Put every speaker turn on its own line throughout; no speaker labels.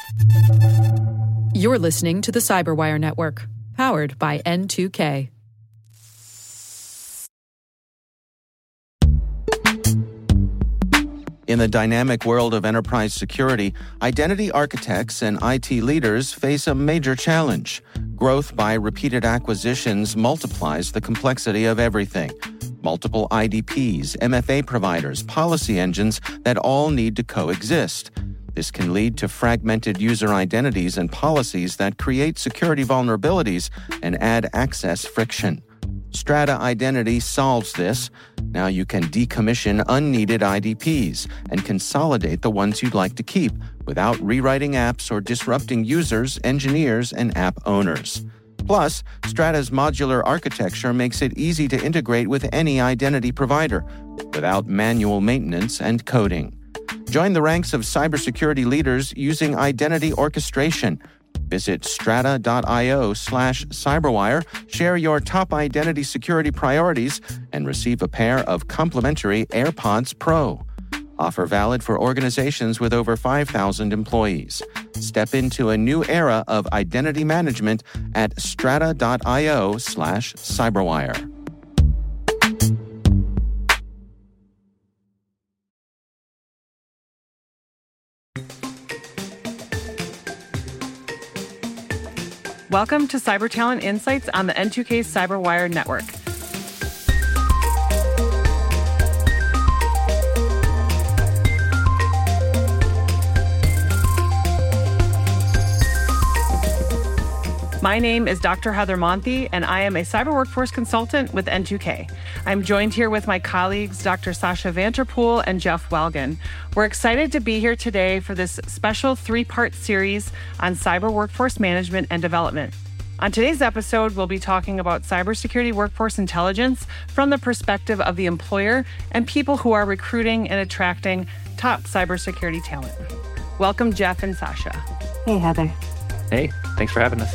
You're listening to the Cyberwire Network, powered by N2K.
In the dynamic world of enterprise security, identity architects and IT leaders face a major challenge. Growth by repeated acquisitions multiplies the complexity of everything. Multiple IDPs, MFA providers, policy engines that all need to coexist. This can lead to fragmented user identities and policies that create security vulnerabilities and add access friction. Strata Identity solves this. Now you can decommission unneeded IDPs and consolidate the ones you'd like to keep without rewriting apps or disrupting users, engineers, and app owners. Plus, Strata's modular architecture makes it easy to integrate with any identity provider without manual maintenance and coding. Join the ranks of cybersecurity leaders using identity orchestration. Visit strata.io/cyberwire, share your top identity security priorities, and receive a pair of complimentary AirPods Pro. Offer valid for organizations with over 5,000 employees. Step into a new era of identity management at strata.io/cyberwire.
Welcome to Cyber Talent Insights on the N2K Cyberwire Network. My name is Dr. Heather Monthi, and I am a cyber workforce consultant with N2K. I'm joined here with my colleagues, Dr. Sasha Vanterpool and Jeff Welgan. We're excited to be here today for this special three-part series on cyber workforce management and development. On today's episode, we'll be talking about cybersecurity workforce intelligence from the perspective of the employer and people who are recruiting and attracting top cybersecurity talent. Welcome, Jeff and Sasha.
Hey, Heather.
Hey, thanks for having us.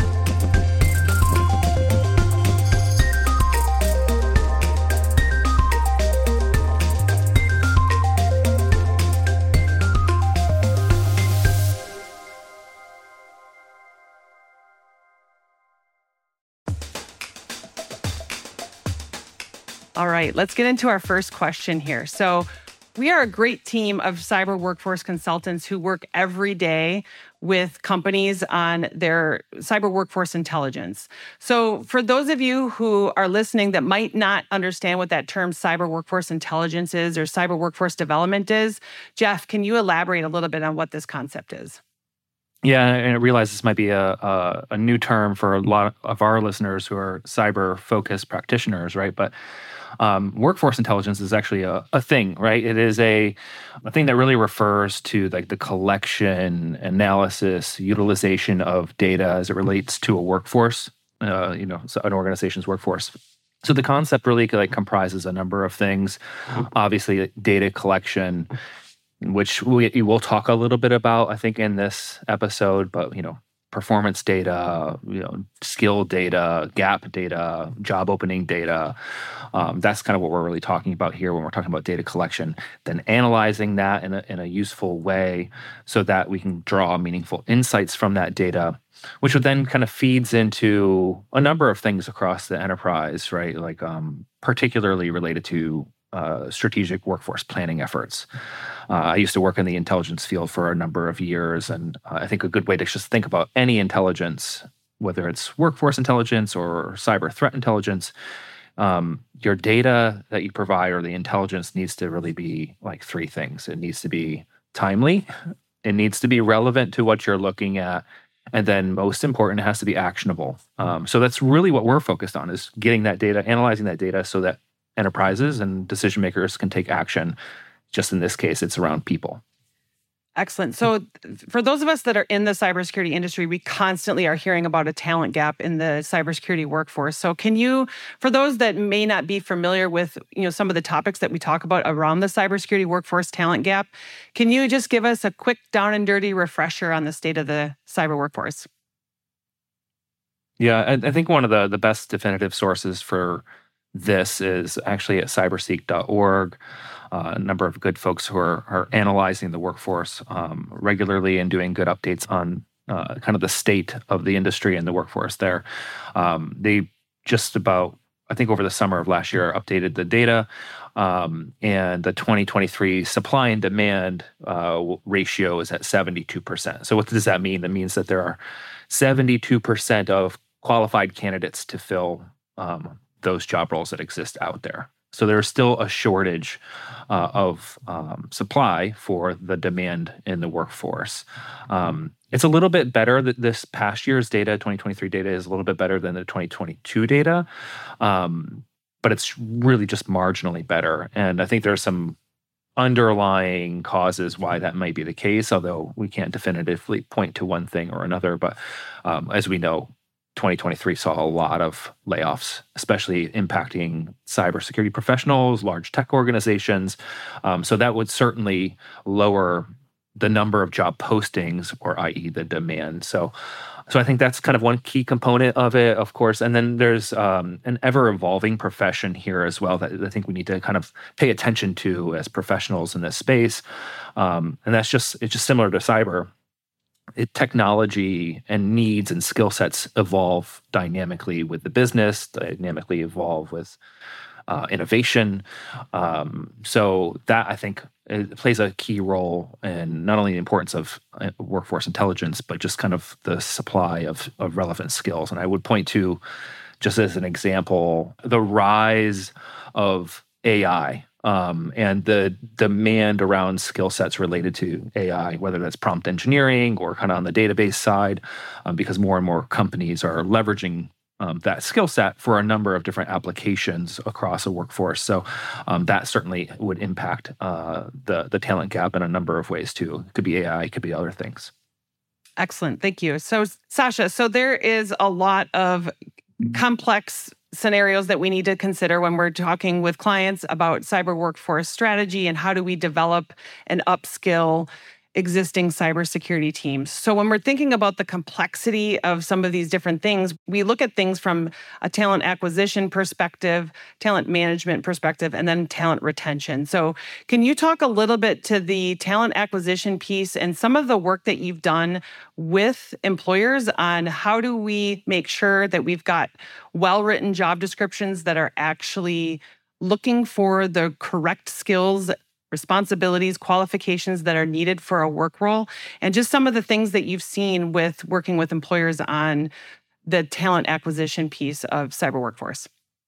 All right, let's get into our first question here. So we are a great team of cyber workforce consultants who work every day with companies on their cyber workforce intelligence. So for those of you who are listening that might not understand what that term cyber workforce intelligence is or cyber workforce development is, Jeff, can you elaborate a little bit on what this concept is?
Yeah, and I realize this might be a new term for a lot of our listeners who are cyber-focused practitioners, right? But workforce intelligence is actually a thing, right? It is a thing that really refers to like the collection, analysis, utilization of data as it relates to a workforce, so an organization's workforce. So the concept really comprises a number of things. Obviously, data collection, which we will talk a little bit about, I think, in this episode, but, performance data, skill data, gap data, job opening data. That's kind of what we're really talking about here when we're talking about data collection. Then analyzing that in a useful way so that we can draw meaningful insights from that data, which would then kind of feeds into a number of things across the enterprise, right? Like particularly related to strategic workforce planning efforts. I used to work in the intelligence field for a number of years, and I think a good way to just think about any intelligence, whether it's workforce intelligence or cyber threat intelligence, your data that you provide or the intelligence needs to really be like three things. It needs to be timely, it needs to be relevant to what you're looking at, and then most important, it has to be actionable. So that's really what we're focused on, is getting that data, analyzing that data so that enterprises and decision makers can take action. Just in this case, it's around people.
Excellent. So for those of us that are in the cybersecurity industry, we constantly are hearing about a talent gap in the cybersecurity workforce. So can you, for those that may not be familiar with, some of the topics that we talk about around the cybersecurity workforce talent gap, can you just give us a quick down and dirty refresher on the state of the cyber workforce?
Yeah, I think one of the best definitive sources for this is actually at cyberseek.org. A number of good folks who are analyzing the workforce regularly and doing good updates on kind of the state of the industry and the workforce there. They just about, I think over the summer of last year, updated the data, and the 2023 supply and demand ratio is at 72%. So what does that mean? That means that there are 72% of qualified candidates to fill those job roles that exist out there. So there's still a shortage of supply for the demand in the workforce. It's a little bit better that this past year's data, 2023 data, is a little bit better than the 2022 data, but it's really just marginally better. And I think there are some underlying causes why that might be the case, although we can't definitively point to one thing or another. But as we know, 2023 saw a lot of layoffs, especially impacting cybersecurity professionals, large tech organizations. So that would certainly lower the number of job postings, or i.e. the demand. So I think that's kind of one key component of it, of course. And then there's an ever-evolving profession here as well that I think we need to kind of pay attention to as professionals in this space. And it's just similar to cyber. Technology and needs and skill sets evolve dynamically with the business, dynamically evolve with innovation. So that, I think, it plays a key role in not only the importance of workforce intelligence, but just kind of the supply of relevant skills. And I would point to, just as an example, the rise of AI. And the demand around skill sets related to AI, whether that's prompt engineering or kind of on the database side, because more and more companies are leveraging that skill set for a number of different applications across a workforce. So that certainly would impact the talent gap in a number of ways too. It could be AI, it could be other things.
Excellent. Thank you. So Sasha, so there is a lot of complex scenarios that we need to consider when we're talking with clients about cyber workforce strategy and how do we develop and upskill existing cybersecurity teams. So when we're thinking about the complexity of some of these different things, we look at things from a talent acquisition perspective, talent management perspective, and then talent retention. So can you talk a little bit to the talent acquisition piece and some of the work that you've done with employers on how do we make sure that we've got well-written job descriptions that are actually looking for the correct skills, responsibilities, qualifications that are needed for a work role, and just some of the things that you've seen with working with employers on the talent acquisition piece of cyber workforce?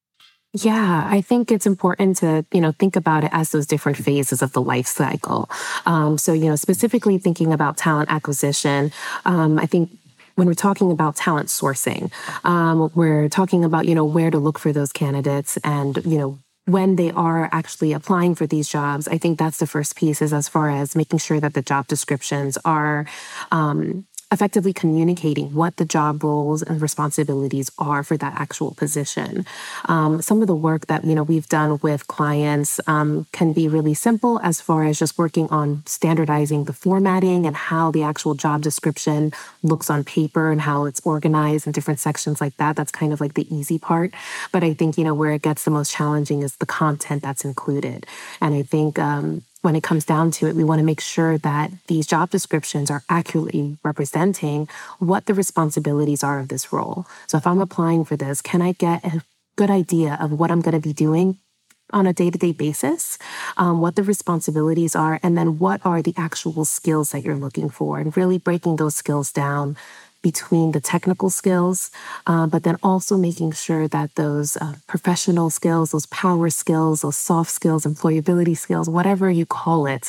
Yeah, I think it's important to, think about it as those different phases of the life cycle. So, specifically thinking about talent acquisition, I think when we're talking about talent sourcing, we're talking about, where to look for those candidates and, when they are actually applying for these jobs. I think that's the first piece, is as far as making sure that the job descriptions are effectively communicating what the job roles and responsibilities are for that actual position. Some of the work that we've done with clients can be really simple, as far as just working on standardizing the formatting and how the actual job description looks on paper and how it's organized in different sections like that. That's kind of like the easy part. But I think where it gets the most challenging is the content that's included. And I think when it comes down to it, we want to make sure that these job descriptions are accurately representing what the responsibilities are of this role. So if I'm applying for this, can I get a good idea of what I'm going to be doing on a day-to-day basis, what the responsibilities are, and then what are the actual skills that you're looking for, and really breaking those skills down between the technical skills, but then also making sure that those professional skills, those power skills, those soft skills, employability skills, whatever you call it,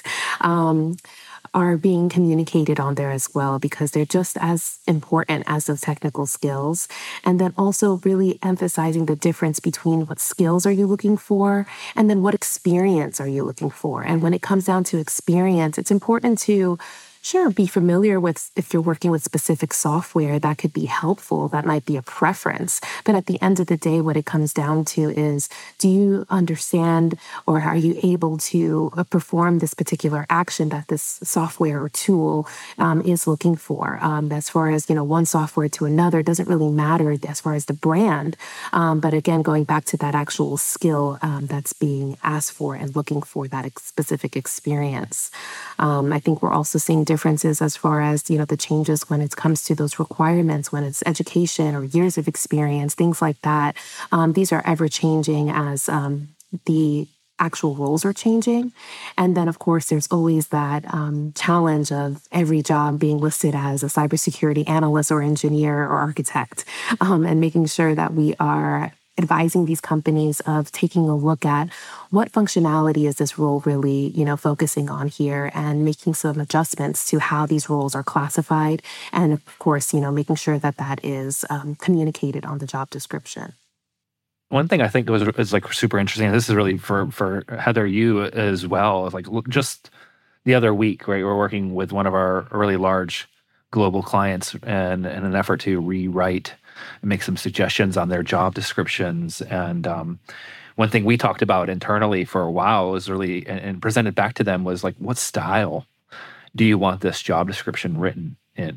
are being communicated on there as well, because they're just as important as those technical skills. And then also really emphasizing the difference between what skills are you looking for and then what experience are you looking for. And when it comes down to experience, it's important to Sure, be familiar with if you're working with specific software that could be helpful. That might be a preference. But at the end of the day, what it comes down to is, do you understand or are you able to perform this particular action that this software or tool is looking for? As far as, one software to another, it doesn't really matter as far as the brand. But again, going back to that actual skill that's being asked for and looking for that specific experience. I think we're also seeing differences as far as, the changes when it comes to those requirements, when it's education or years of experience, things like that. These are ever changing as the actual roles are changing. And then, of course, there's always that challenge of every job being listed as a cybersecurity analyst or engineer or architect, and making sure that we are advising these companies of taking a look at what functionality is this role really, focusing on here, and making some adjustments to how these roles are classified. And of course, making sure that that is communicated on the job description.
One thing I think is like super interesting, and this is really for Heather, you as well, is like just the other week, right? We're working with one of our really large global clients and in an effort to rewrite and make some suggestions on their job descriptions. And one thing we talked about internally for a while was really, and presented back to them, was like, what style do you want this job description written in?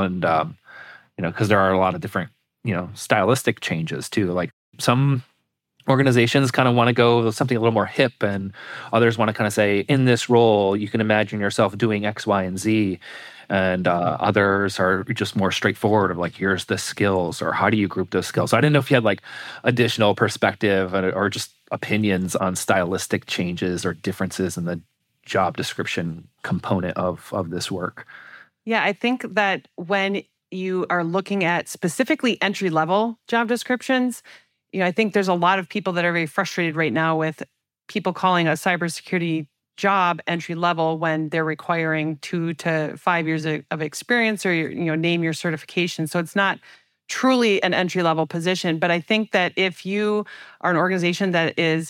Because there are a lot of different, stylistic changes too. Like some organizations kind of want to go with something a little more hip, and others want to kind of say, in this role, you can imagine yourself doing X, Y, and Z. And others are just more straightforward of like, here's the skills, or how do you group those skills? So I didn't know if you had like additional perspective or just opinions on stylistic changes or differences in the job description component of this work.
Yeah, I think that when you are looking at specifically entry-level job descriptions, I think there's a lot of people that are very frustrated right now with people calling a cybersecurity job entry level when they're requiring 2 to 5 years of experience, or name your certification. So it's not truly an entry level position. But I think that if you are an organization that is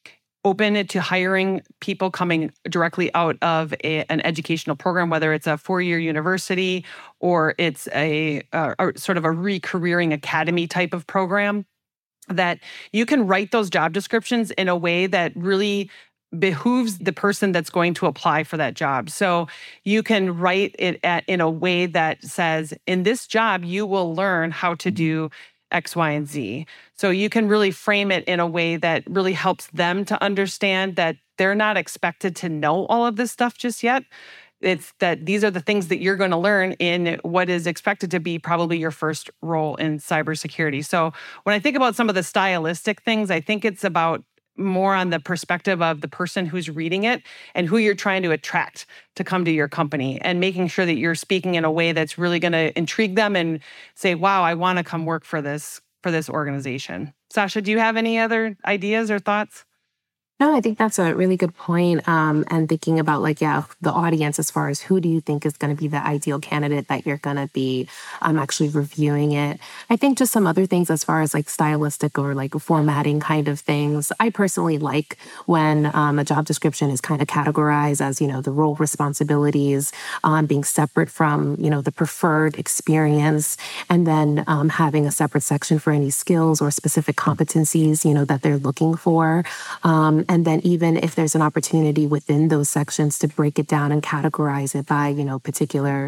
open to hiring people coming directly out of an educational program, whether it's a 4-year university or it's a sort of a re-careering academy type of program, that you can write those job descriptions in a way that really behooves the person that's going to apply for that job. So you can write it in a way that says, in this job, you will learn how to do X, Y, and Z. So you can really frame it in a way that really helps them to understand that they're not expected to know all of this stuff just yet. It's that these are the things that you're going to learn in what is expected to be probably your first role in cybersecurity. So when I think about some of the stylistic things, I think it's about more on the perspective of the person who's reading it and who you're trying to attract to come to your company, and making sure that you're speaking in a way that's really going to intrigue them and say, wow, I want to come work for this organization. Sasha, do you have any other ideas or thoughts?
No, I think that's a really good point. And thinking about the audience as far as who do you think is going to be the ideal candidate that you're going to be actually reviewing it. I think just some other things as far as stylistic or formatting kind of things. I personally like when a job description is kind of categorized as, the role responsibilities being separate from, the preferred experience, and then having a separate section for any skills or specific competencies, that they're looking for. And then even if there's an opportunity within those sections to break it down and categorize it by, particular,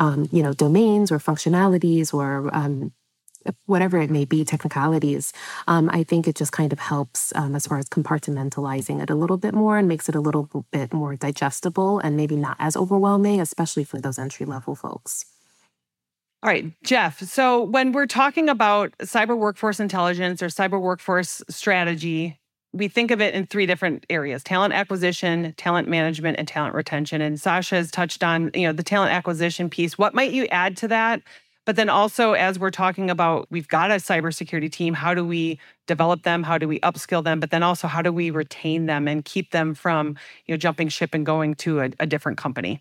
domains or functionalities or whatever it may be, technicalities, I think it just kind of helps as far as compartmentalizing it a little bit more and makes it a little bit more digestible and maybe not as overwhelming, especially for those entry-level folks.
All right, Jeff. So when we're talking about cyber workforce intelligence or cyber workforce strategy, we think of it in 3 different areas: talent acquisition, talent management, and talent retention. And Sasha has touched on, the talent acquisition piece. What might you add to that? But then also, as we're talking about, we've got a cybersecurity team. How do we develop them? How do we upskill them? But then also, how do we retain them and keep them from, jumping ship and going to a different company?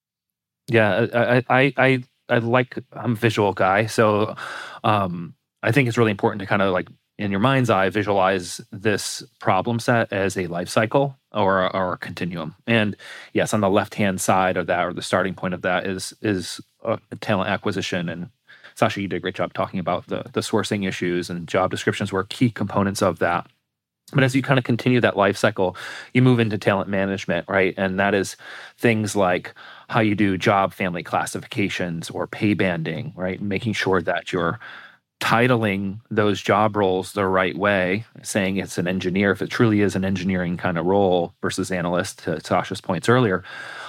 Yeah, I'm a visual guy. So I think it's really important to kind of in your mind's eye, visualize this problem set as a life cycle or a continuum. And yes, on the left-hand side of that, or the starting point of that, is talent acquisition. And Sasha, you did a great job talking about the sourcing issues, and job descriptions were key components of that. But as you kind of continue that life cycle, you move into talent management, right? And that is things like how you do job family classifications or pay banding, right? Making sure that you're titling those job roles the right way, saying it's an engineer if it truly is an engineering kind of role versus analyst, to Sasha's points earlier.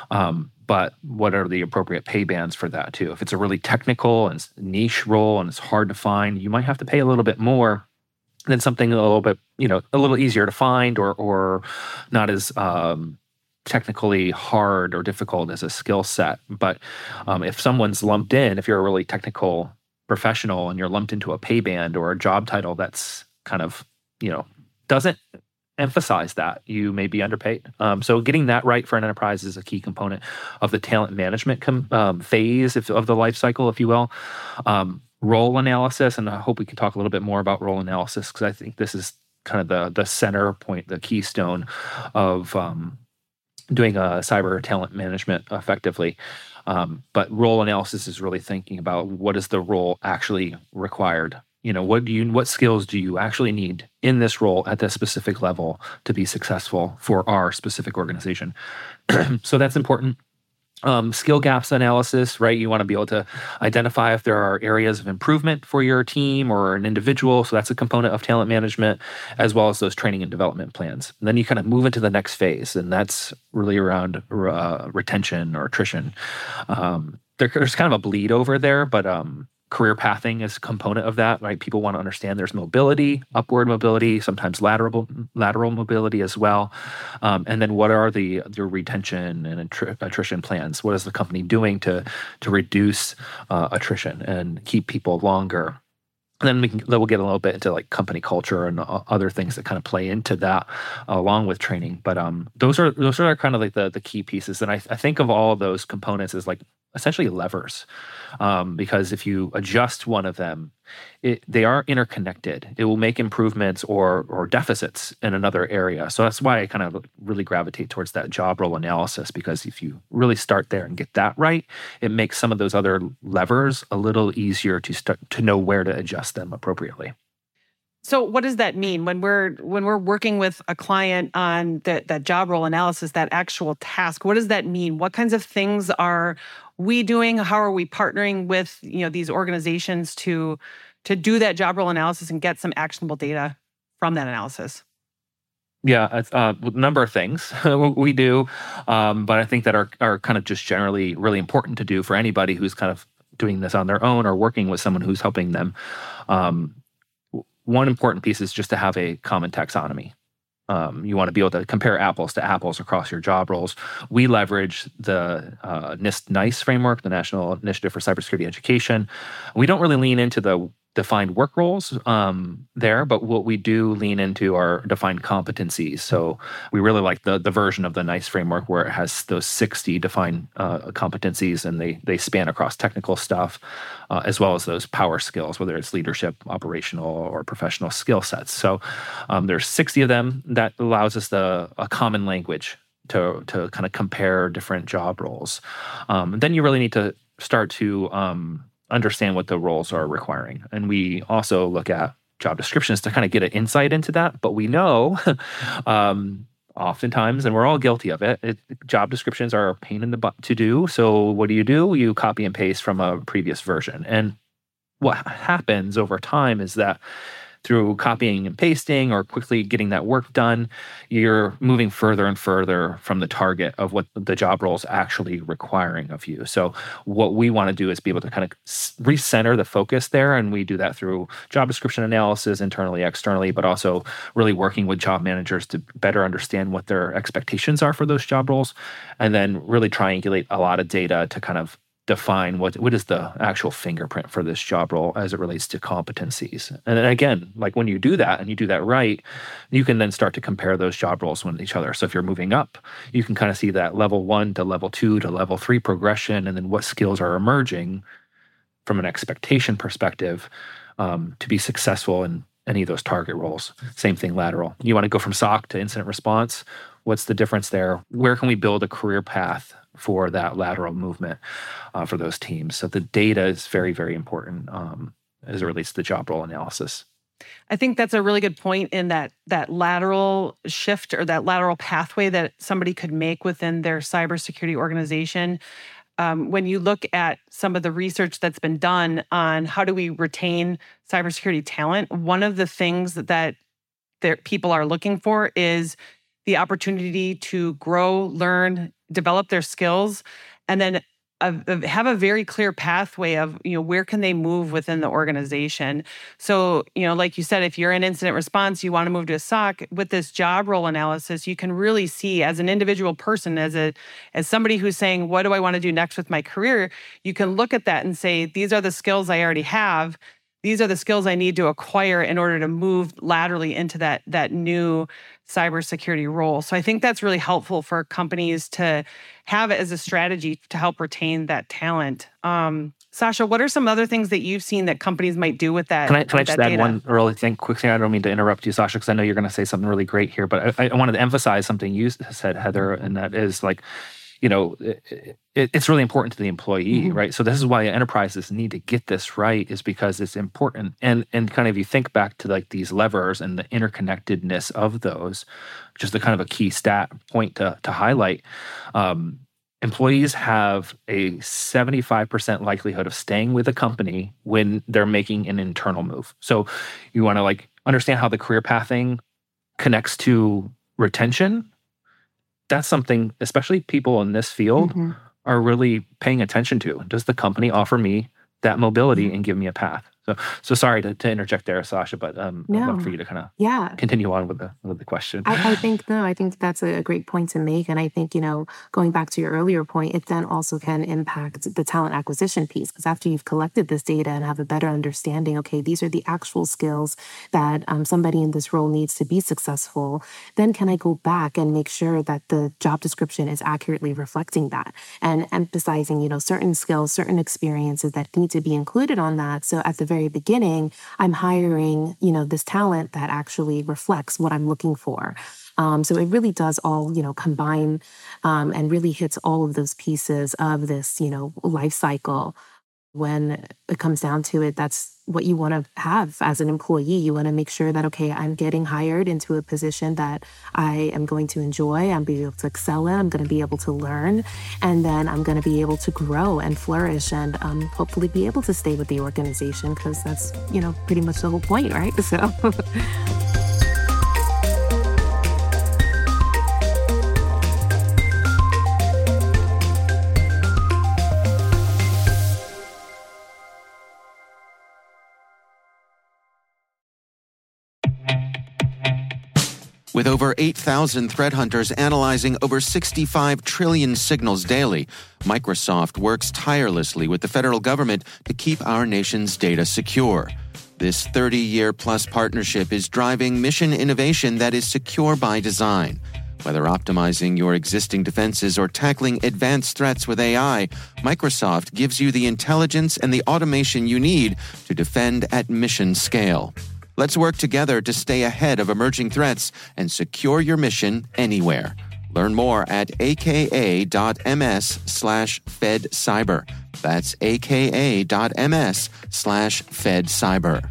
But what are the appropriate pay bands for that too? If it's a really technical and niche role and it's hard to find, you might have to pay a little bit more than something a little bit, a little easier to find or not as technically hard or difficult as a skill set. But if someone's lumped in, if you're a really technical professional and you're lumped into a pay band or a job title that's kind of, doesn't emphasize that, you may be underpaid. So getting that right for an enterprise is a key component of the talent management phase of the life cycle, if you will. Role analysis, and I hope we can talk a little bit more about role analysis, because I think this is kind of the center point, the keystone of doing a cyber talent management effectively. But role analysis is really thinking about what is the role actually required. What skills do you actually need in this role at this specific level to be successful for our specific organization? So that's important. Skill gaps analysis, right? You want to be able to identify if there are areas of improvement for your team or an individual. So that's a component of talent management, as well as those training and development plans. And then you kind of move into the next phase, and that's really around retention or attrition. There's kind of a bleed over there, but career pathing is a component of that, right? People want to understand there's mobility, upward mobility, sometimes lateral mobility as well. And then what are the retention and attrition plans? What is the company doing to reduce attrition and keep people longer? And then we'll get a little bit into like company culture and other things that kind of play into that along with training. But those are kind of like the key pieces. And I think of all of those components as like essentially levers, because if you adjust one of them, they are interconnected. It will make improvements or deficits in another area. So that's why I kind of really gravitate towards that job role analysis, because if you really start there and get that right, it makes some of those other levers a little easier to know where to adjust them appropriately.
So what does that mean when we're working with a client on that job role analysis, that actual task? What does that mean? What kinds of things are we doing? How are we partnering with these organizations to do that job role analysis and get some actionable data from that analysis?
Yeah, a number of things we do, but I think that are kind of just generally really important to do for anybody who's kind of doing this on their own or working with someone who's helping them. One important piece is just to have a common taxonomy. You want to be able to compare apples to apples across your job roles. We leverage the NIST NICE framework, the National Initiative for Cybersecurity Education. We don't really lean into the defined work roles there, but what we do lean into are defined competencies. So we really like the version of the NICE framework where it has those 60 defined competencies, and they span across technical stuff, as well as those power skills, whether it's leadership, operational, or professional skill sets. So there's 60 of them. That allows us a common language to kind of compare different job roles. Then you really need to start to understand what the roles are requiring. And we also look at job descriptions to kind of get an insight into that. But we know oftentimes, and we're all guilty of it, job descriptions are a pain in the butt to do. So what do? You copy and paste from a previous version. And what happens over time is that through copying and pasting or quickly getting that work done, you're moving further and further from the target of what the job role is actually requiring of you. So what we want to do is be able to kind of recenter the focus there, and we do that through job description analysis internally, externally, but also really working with job managers to better understand what their expectations are for those job roles, and then really triangulate a lot of data to kind of define what is the actual fingerprint for this job role as it relates to competencies. And then again, like when you do that and you do that right, you can then start to compare those job roles with each other. So if you're moving up, you can kind of see that level 1 to level 2 to level 3 progression, and then what skills are emerging from an expectation perspective to be successful in any of those target roles. Same thing, lateral. You want to go from SOC to incident response. What's the difference there? Where can we build a career path for that lateral movement for those teams? So the data is very, very important as it relates to the job role analysis.
I think that's a really good point in that lateral shift or that lateral pathway that somebody could make within their cybersecurity organization. When you look at some of the research that's been done on how do we retain cybersecurity talent, one of the things that people are looking for is the opportunity to grow, learn, develop their skills, and then have a very clear pathway of, where can they move within the organization. So, like you said, if you're in incident response, you want to move to a SOC, with this job role analysis, you can really see as an individual person, as somebody who's saying, what do I want to do next with my career? You can look at that and say, these are the skills I already have. These are the skills I need to acquire in order to move laterally into that new cybersecurity role. So I think that's really helpful for companies to have it as a strategy to help retain that talent. Sasha, what are some other things that you've seen that companies might do with that?
Can I just add one really thing quickly? I don't mean to interrupt you, Sasha, because I know you're going to say something really great here, but I wanted to emphasize something you said, Heather, and that is like, it's really important to the employee, right? So this is why enterprises need to get this right, is because it's important. And kind of you think back to like these levers and the interconnectedness of those, just a kind of a key stat point to highlight. Employees have a 75% likelihood of staying with a company when they're making an internal move. So you want to like understand how the career pathing connects to retention. That's something, especially people in this field, are really paying attention to. Does the company offer me that mobility and give me a path? So sorry to interject there, Sasha, but I'd love for you to kind of continue on with the question.
I think that's a great point to make. And I think, going back to your earlier point, it then also can impact the talent acquisition piece. Because after you've collected this data and have a better understanding, okay, these are the actual skills that somebody in this role needs to be successful, then can I go back and make sure that the job description is accurately reflecting that and emphasizing, certain skills, certain experiences that need to be included on that. So at the very beginning, I'm hiring, this talent that actually reflects what I'm looking for. So it really does all, combine and really hits all of those pieces of this, life cycle. When it comes down to it, that's what you want to have as an employee. You want to make sure that, okay, I'm getting hired into a position that I am going to enjoy. I'm be able to excel in. I'm going to be able to learn. And then I'm going to be able to grow and flourish and hopefully be able to stay with the organization, because that's, pretty much the whole point, right? So...
With over 8,000 threat hunters analyzing over 65 trillion signals daily, Microsoft works tirelessly with the federal government to keep our nation's data secure. This 30-year-plus partnership is driving mission innovation that is secure by design. Whether optimizing your existing defenses or tackling advanced threats with AI, Microsoft gives you the intelligence and the automation you need to defend at mission scale. Let's work together to stay ahead of emerging threats and secure your mission anywhere. Learn more at aka.ms/fedcyber. That's aka.ms/fedcyber.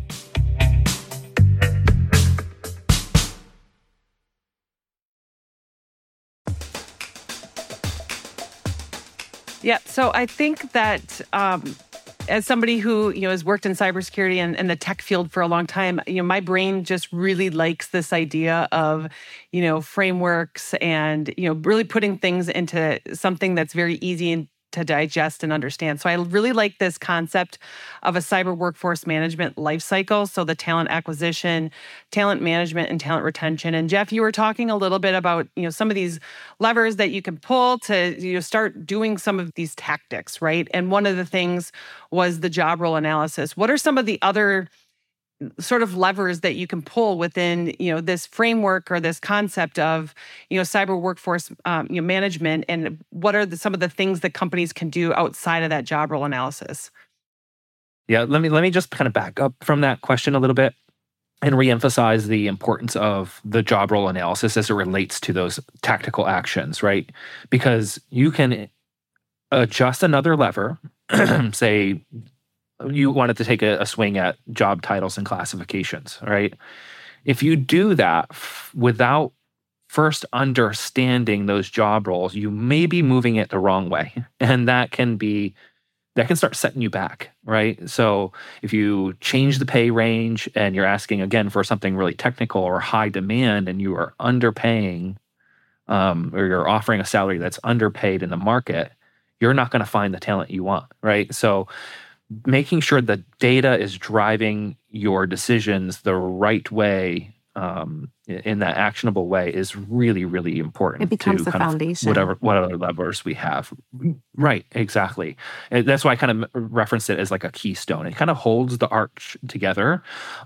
Yeah, so I think that as somebody who has worked in cybersecurity and the tech field for a long time, my brain just really likes this idea of frameworks and really putting things into something that's very easy to digest and understand. So I really like this concept of a cyber workforce management lifecycle. So the talent acquisition, talent management, and talent retention. And Jeff, you were talking a little bit about some of these levers that you can pull to start doing some of these tactics, right? And one of the things was the job role analysis. What are some of the other sort of levers that you can pull within, this framework or this concept of, cyber workforce management, and what are some of the things that companies can do outside of that job role analysis?
Yeah, let me just kind of back up from that question a little bit. and reemphasize the importance of the job role analysis as it relates to those tactical actions, right? Because you can adjust another lever, say you wanted to take a swing at job titles and classifications, right? If you do that without first understanding those job roles, you may be moving it the wrong way. And that can start setting you back, right? So if you change the pay range and you're asking again for something really technical or high demand and you are underpaying, or you're offering a salary that's underpaid in the market, you're not going to find the talent you want, right? So making sure the data is driving your decisions the right way, in that actionable way, is really, really important.
It becomes the foundation.
What other levers we have. Right, exactly. And that's why I kind of referenced it as like a keystone. It kind of holds the arch together,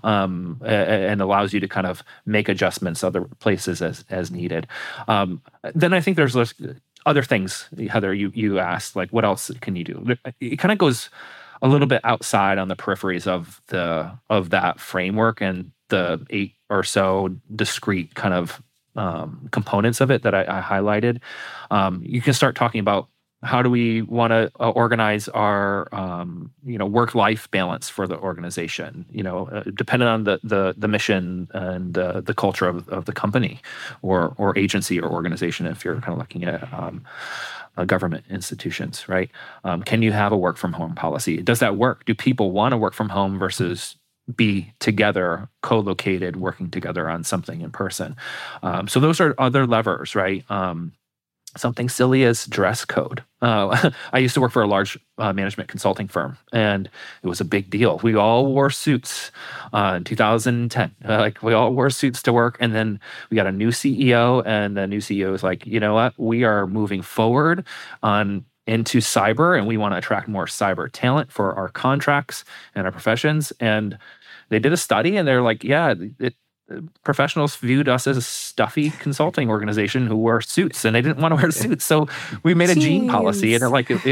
and allows you to kind of make adjustments other places as needed. Then I think there's other things, Heather, you asked, like what else can you do? It kind of goes a little bit outside on the peripheries of that framework and the 8 or so discrete kind of components of it that I highlighted. You can start talking about how do we want to organize our work-life balance for the organization, depending on the mission and the culture of the company or agency or organization, if you're kind of looking at government institutions, right? Can you have a work from home policy? Does that work? Do people want to work from home versus be together, co-located, working together on something in person? So those are other levers, right? Something silly as dress code. I used to work for a large management consulting firm, and it was a big deal. We all wore suits in 2010. We all wore suits to work, and then we got a new CEO, and the new CEO was like, you know what? We are moving forward into cyber, and we want to attract more cyber talent for our contracts and our professions. And they did a study, and they're like, yeah, professionals viewed us as a stuffy consulting organization who wore suits, and they didn't want to wear suits. So we made a jean policy, and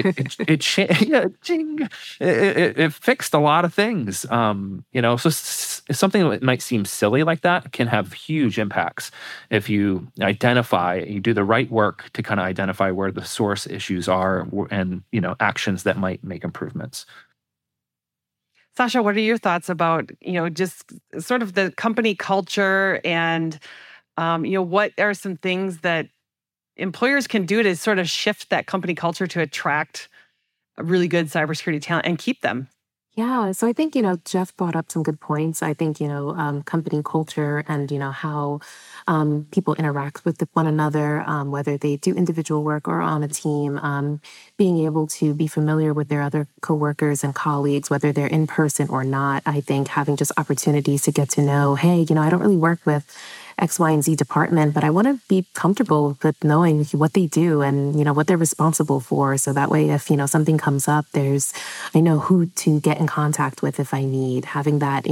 it fixed a lot of things. So something that might seem silly like that can have huge impacts if you do the right work to kind of identify where the source issues are and, actions that might make improvements.
Sasha, what are your thoughts about, just sort of the company culture and, what are some things that employers can do to sort of shift that company culture to attract a really good cybersecurity talent and keep them?
Yeah, so I think, Jeff brought up some good points. I think, company culture and, how people interact with one another, whether they do individual work or on a team, being able to be familiar with their other coworkers and colleagues, whether they're in person or not. I think having just opportunities to get to know, hey, I don't really work with X, Y, and Z department, but I want to be comfortable with knowing what they do and, what they're responsible for. So that way, if, something comes up, I know who to get in contact with if I need. Having that,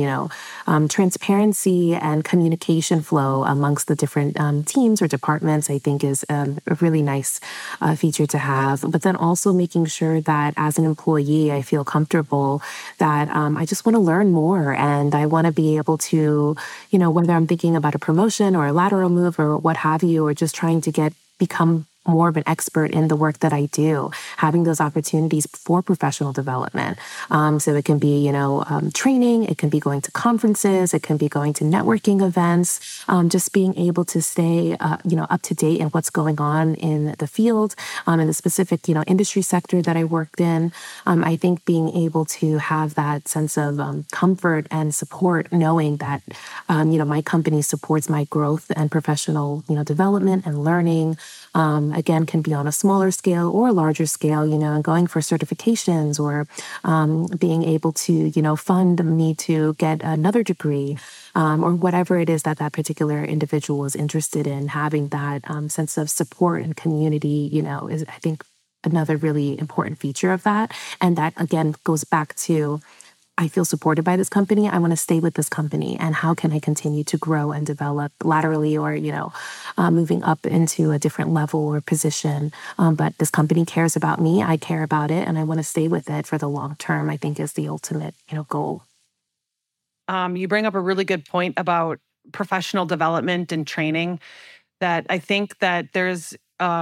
transparency and communication flow amongst the different teams or departments, I think is a really nice feature to have. But then also making sure that as an employee, I feel comfortable that I just want to learn more and I want to be able to, whether I'm thinking about a promotion or a lateral move or what have you, or just trying to become more of an expert in the work that I do, having those opportunities for professional development. So it can be, training, it can be going to conferences, it can be going to networking events, just being able to stay, up to date in what's going on in the field, in the specific, industry sector that I worked in. I think being able to have that sense of comfort and support, knowing that, my company supports my growth and professional, development and learning. Again, can be on a smaller scale or a larger scale, and going for certifications or being able to, fund me to get another degree or whatever it is that particular individual is interested in. Having that sense of support and community, is, I think, another really important feature of that. And that, again, goes back to I feel supported by this company. I want to stay with this company. And how can I continue to grow and develop laterally or, moving up into a different level or position? But this company cares about me. I care about it. And I want to stay with it for the long term, I think is the ultimate, goal.
You bring up a really good point about professional development and training. That I think that there's,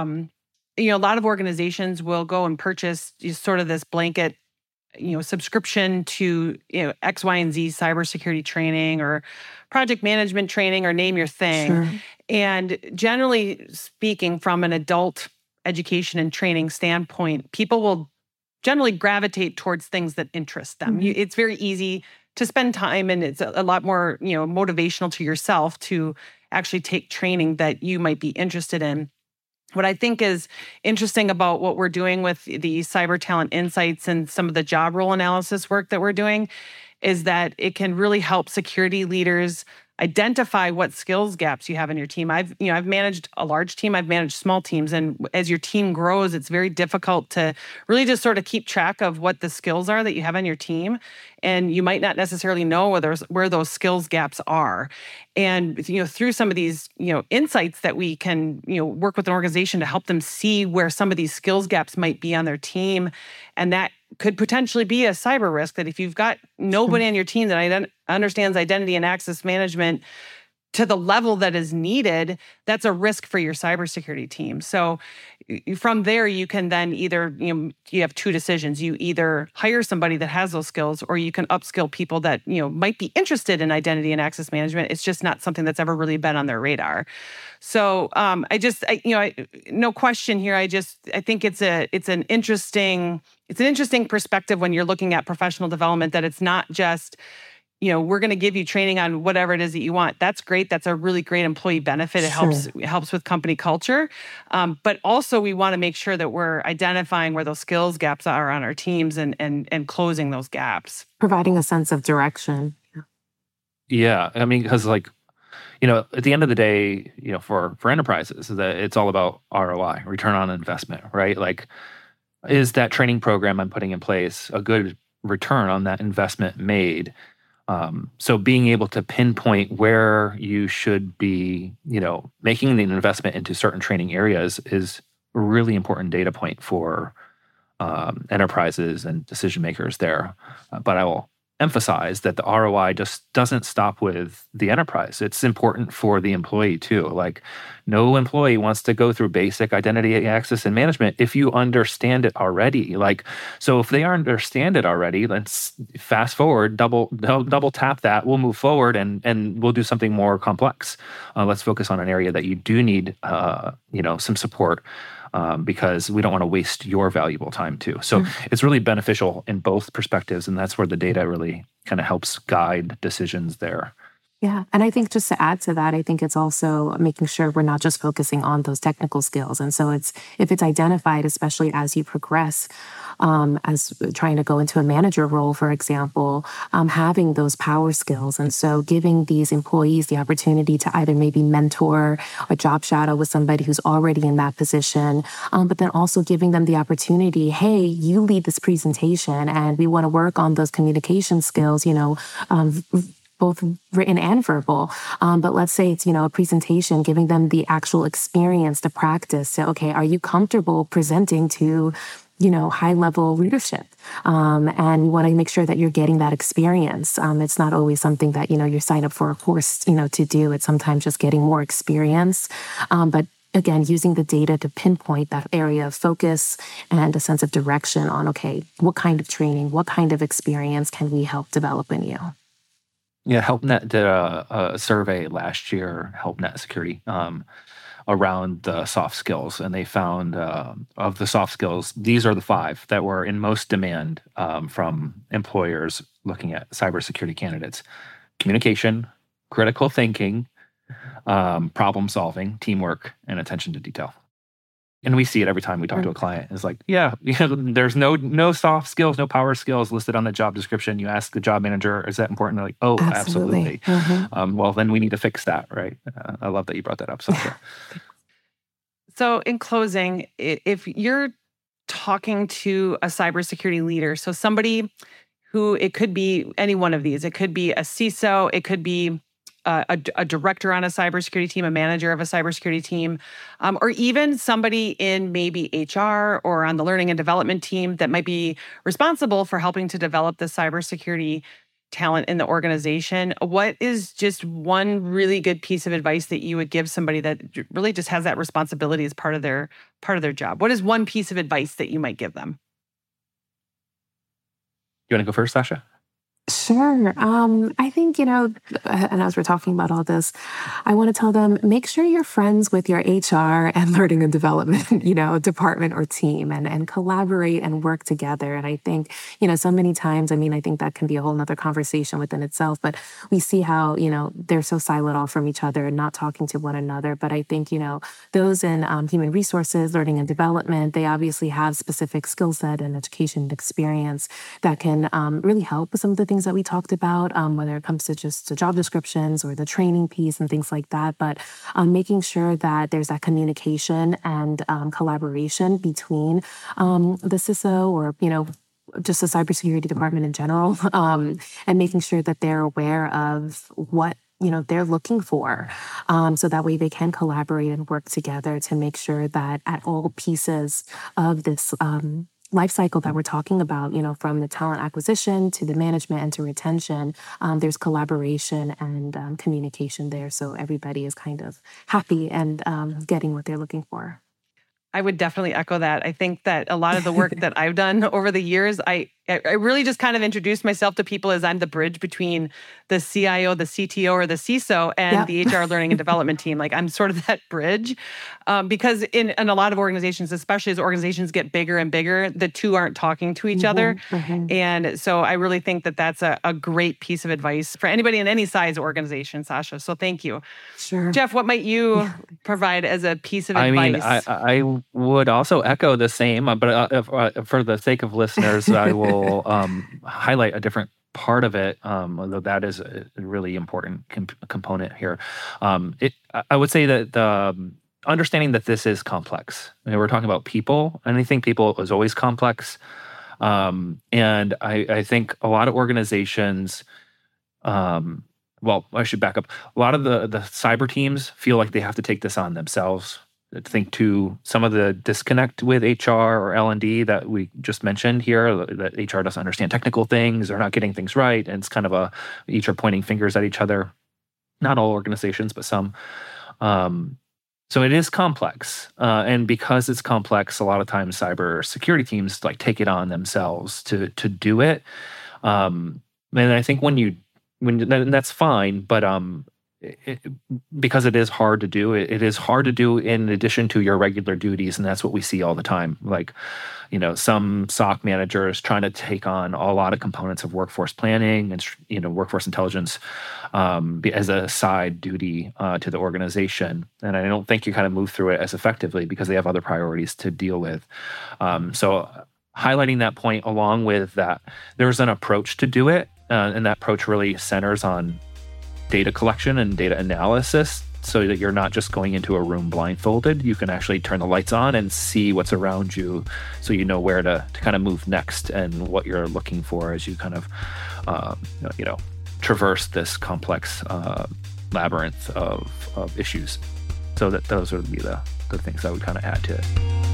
a lot of organizations will go and purchase sort of this blanket, subscription to, X, Y, and Z cybersecurity training or project management training or name your thing.
Sure.
And generally speaking, from an adult education and training standpoint, people will generally gravitate towards things that interest them. It's very easy to spend time, and it's a lot more, motivational to yourself to actually take training that you might be interested in. What I think is interesting about what we're doing with the Cyber Talent Insights and some of the job role analysis work that we're doing is that it can really help security leaders identify what skills gaps you have in your team. I've managed a large team, I've managed small teams, and as your team grows, it's very difficult to really just sort of keep track of what the skills are that you have on your team, and you might not necessarily know where those skills gaps are. And through some of these insights that we can work with an organization to help them see where some of these skills gaps might be on their team, and that could potentially be a cyber risk, that if you've got nobody on your team that understands identity and access management to the level that is needed, that's a risk for your cybersecurity team. So from there, you can then either, you have two decisions. You either hire somebody that has those skills, or you can upskill people that, might be interested in identity and access management. It's just not something that's ever really been on their radar. So no question here. I think it's an interesting perspective when you're looking at professional development, that it's not just, we're going to give you training on whatever it is that you want. That's great. That's a really great employee benefit. It helps with company culture. But also we want to make sure that we're identifying where those skills gaps are on our teams and closing those gaps.
Providing a sense of direction.
Yeah. I mean, because at the end of the day, for enterprises, that it's all about ROI, return on investment, right? Like, is that training program I'm putting in place a good return on that investment made? So being able to pinpoint where you should be, making the investment into certain training areas is a really important data point for enterprises and decision makers there. But I will emphasize that the ROI just doesn't stop with the enterprise. It's important for the employee too. Like, no employee wants to go through basic identity access and management if you understand it already. So if they understand it already, let's fast forward, double tap that. We'll move forward and we'll do something more complex. Let's focus on an area that you do need, some support. Because we don't want to waste your valuable time too. So it's really beneficial in both perspectives, and that's where the data really kind of helps guide decisions there.
Yeah. And I think just to add to that, I think it's also making sure we're not just focusing on those technical skills. And so if it's identified, especially as you progress, as trying to go into a manager role, for example, having those power skills. And so giving these employees the opportunity to either maybe mentor or job shadow with somebody who's already in that position, but then also giving them the opportunity, hey, you lead this presentation and we want to work on those communication skills, both written and verbal. But let's say it's, a presentation, giving them the actual experience to practice. So, okay, are you comfortable presenting to, high-level leadership? And you want to make sure that you're getting that experience. It's not always something that, you sign up for a course, to do. It's sometimes just getting more experience. But again, using the data to pinpoint that area of focus and a sense of direction on, okay, what kind of training, what kind of experience can we help develop in you?
Yeah, HelpNet did a survey last year, HelpNet Security, around the soft skills. And they found of the soft skills, these are the 5 that were in most demand from employers looking at cybersecurity candidates: communication, critical thinking, problem solving, teamwork, and attention to detail. And we see it every time we talk to a client. It's like, there's no soft skills, no power skills listed on the job description. You ask the job manager, is that important? They're like, oh, absolutely.
Mm-hmm.
Well, then we need to fix that, right? I love that you brought that up, Sasha.
So in closing, if you're talking to a cybersecurity leader, so somebody who, it could be any one of these, it could be a CISO, it could be a director on a cybersecurity team, a manager of a cybersecurity team, or even somebody in maybe HR or on the learning and development team that might be responsible for helping to develop the cybersecurity talent in the organization, what is just one really good piece of advice that you would give somebody that really just has that responsibility as part of their job? What is one piece of advice that you might give them?
You want to go first, Sasha?
Sure. I think, and as we're talking about all this, I want to tell them, make sure you're friends with your HR and learning and development, department or team and collaborate and work together. And I think, so many times, I think that can be a whole nother conversation within itself, but we see how, they're so siloed off from each other and not talking to one another. But I think, those in human resources, learning and development, they obviously have specific skill set and education and experience that can really help with some of the things that we talked about, whether it comes to just the job descriptions or the training piece and things like that. But making sure that there's that communication and collaboration between the CISO or, just the cybersecurity department in general, and making sure that they're aware of what they're looking for. So that way they can collaborate and work together to make sure that at all pieces of this life cycle that we're talking about, from the talent acquisition to the management and to retention, there's collaboration and communication there. So everybody is kind of happy and getting what they're looking for.
I would definitely echo that. I think that a lot of the work that I've done over the years, I really just kind of introduced myself to people as I'm the bridge between the CIO, the CTO, or the CISO and the HR learning and development team. Like I'm sort of that bridge because in a lot of organizations, especially as organizations get bigger and bigger, the two aren't talking to each other. And so I really think that that's a great piece of advice for anybody in any size organization, Sasha. So thank you.
Sure.
Jeff, what might you provide as a piece of advice?
I would also echo the same, but for the sake of listeners, I will highlight a different part of it, although that is a really important component here. I would say that the understanding that this is complex. We're talking about people, and I think people is always complex. And I think a lot of organizations, well, I should back up. A lot of the cyber teams feel like they have to take this on themselves. I think to some of the disconnect with HR or L&D that we just mentioned here, that HR doesn't understand technical things or not getting things right, and it's kind of each are pointing fingers at each other. Not all organizations, but some. So it is complex, and because it's complex, a lot of times cyber security teams take it on themselves to do it. And I think when that's fine, but because it is hard to do, it is hard to do in addition to your regular duties, and that's what we see all the time. Some SOC managers trying to take on a lot of components of workforce planning and workforce intelligence as a side duty to the organization, and I don't think you kind of move through it as effectively because they have other priorities to deal with. So highlighting that point, along with that, there's an approach to do it, and that approach really centers on data collection and data analysis, so that you're not just going into a room blindfolded. You can actually turn the lights on and see what's around you, so you know where to kind of move next and what you're looking for as you kind of traverse this complex labyrinth of issues. So that those would be the things I would kind of add to it.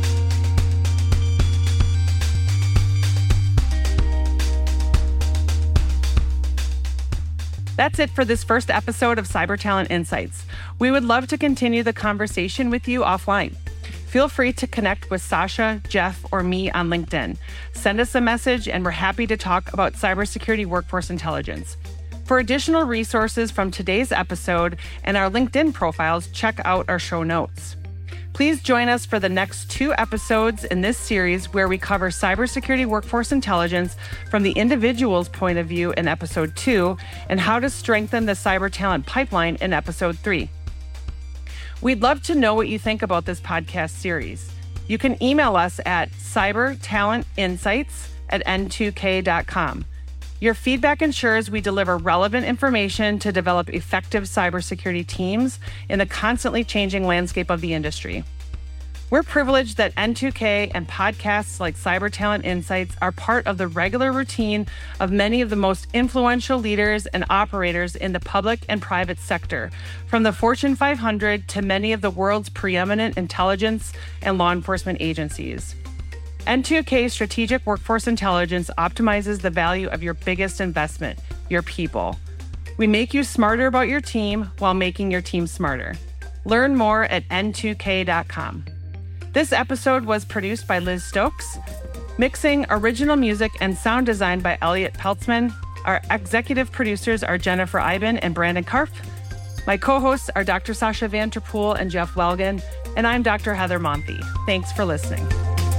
That's it for this first episode of Cyber Talent Insights. We would love to continue the conversation with you offline. Feel free to connect with Sasha, Jeff, or me on LinkedIn. Send us a message, and we're happy to talk about cybersecurity workforce intelligence. For additional resources from today's episode and our LinkedIn profiles, check out our show notes. Please join us for the next 2 episodes in this series where we cover cybersecurity workforce intelligence from the individual's point of view in episode 2 and how to strengthen the cyber talent pipeline in episode 3. We'd love to know what you think about this podcast series. You can email us at cybertalentinsights@n2k.com. Your feedback ensures we deliver relevant information to develop effective cybersecurity teams in the constantly changing landscape of the industry. We're privileged that N2K and podcasts like Cyber Talent Insights are part of the regular routine of many of the most influential leaders and operators in the public and private sector, from the Fortune 500 to many of the world's preeminent intelligence and law enforcement agencies. N2K Strategic Workforce Intelligence optimizes the value of your biggest investment, your people. We make you smarter about your team while making your team smarter. Learn more at n2k.com. This episode was produced by Liz Stokes. Mixing, original music, and sound design by Elliot Peltzman. Our executive producers are Jennifer Iben and Brandon Karpf. My co-hosts are Dr. Sasha Vanterpool and Jeff Welgen, and I'm Dr. Heather Monthi. Thanks for listening.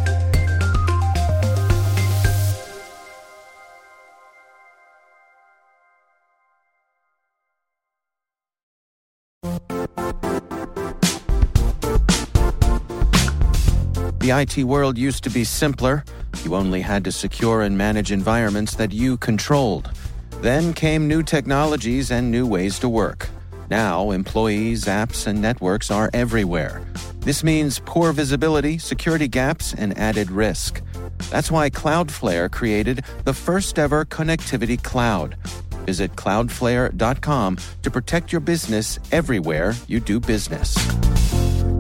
The IT world used to be simpler. You only had to secure and manage environments that you controlled. Then came new technologies and new ways to work. Now, employees, apps, and networks are everywhere. This means poor visibility, security gaps, and added risk. That's why Cloudflare created the first-ever connectivity cloud. Visit cloudflare.com to protect your business everywhere you do business.